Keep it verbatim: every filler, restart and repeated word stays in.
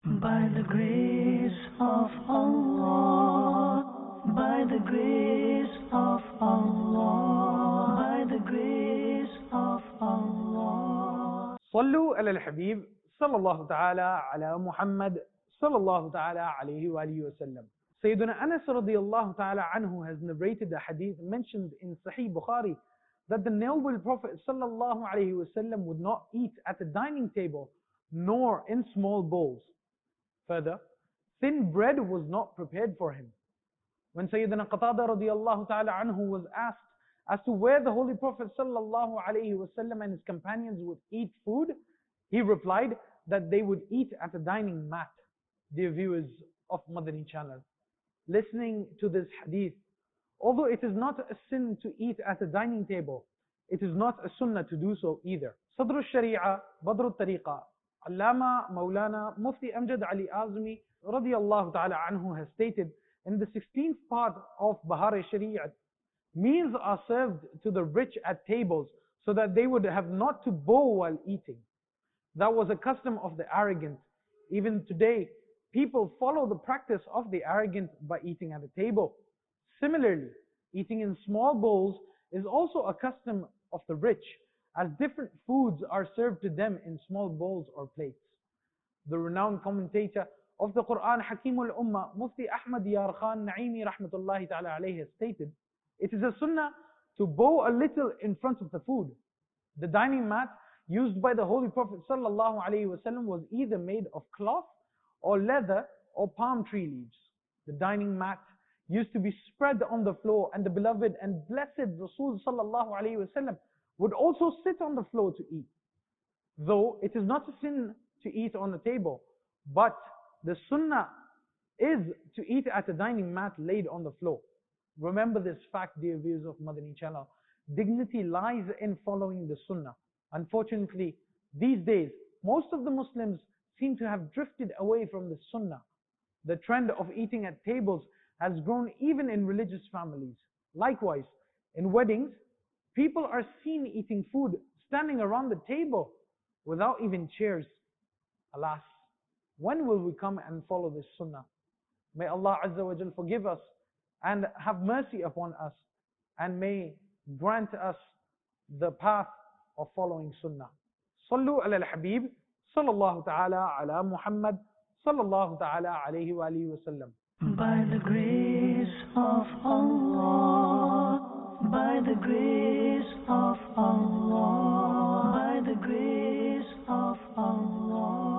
By the grace of Allah, by the grace of Allah, by the grace of Allah. صلوا على الحبيب صلى الله تعالى على محمد صلى الله تعالى عليه وآله وسلم. Sayyidina Anas radiallahu ta'ala anhu has narrated a hadith mentioned in Sahih Bukhari that the noble Prophet sallallahu alayhi wasallam would not eat at a dining table nor in small bowls. Further, thin bread was not prepared for him. When Sayyidina Qatada radiallahu ta'ala anhu was asked as to where the Holy Prophet sallallahu alayhi wasallam and his companions would eat food, he replied that they would eat at a dining mat. Dear viewers of Madani channel, listening to this hadith, although it is not a sin to eat at a dining table, it is not a sunnah to do so either. Sadr al-Sharia, Badr al-Tariqa, Allama Maulana Mufti Amjad Ali Azmi radiyallahu ta'ala anhu has stated in the sixteenth part of Bahar al-Shari'at, meals are served to the rich at tables so that they would have not to bow while eating. That was a custom of the arrogant. Even today, people follow the practice of the arrogant by eating at a table. Similarly, eating in small bowls is also a custom of the rich, as different foods are served to them in small bowls or plates. The renowned commentator of the Quran, Hakimul Ummah, Mufti Ahmad Yar Khan Naimi rahmatullahi ta'ala alayhi has stated, it is a sunnah to bow a little in front of the food. The dining mat used by the Holy Prophet sallallahu alayhi wasallam was either made of cloth or leather or palm tree leaves. The dining mat used to be spread on the floor, and the beloved and blessed Rasul sallallahu alayhi wasallam would also sit on the floor to eat. Though it is not a sin to eat on a table, but the sunnah is to eat at a dining mat laid on the floor. Remember this fact, dear viewers of Madani channel. Dignity lies in following the sunnah. Unfortunately, these days, most of the Muslims seem to have drifted away from the sunnah. The trend of eating at tables has grown even in religious families. Likewise, in weddings, people are seen eating food standing around the table without even chairs. Alas, when will we come and follow this sunnah? May Allah Azza wa Jal forgive us and have mercy upon us, and may grant us the path of following sunnah. Sallu ala al-Habib sallallahu ta'ala ala Muhammad sallallahu ta'ala alayhi wa alihi wa sallam. By the grace of Allah, by the grace of Allah, by the grace of Allah.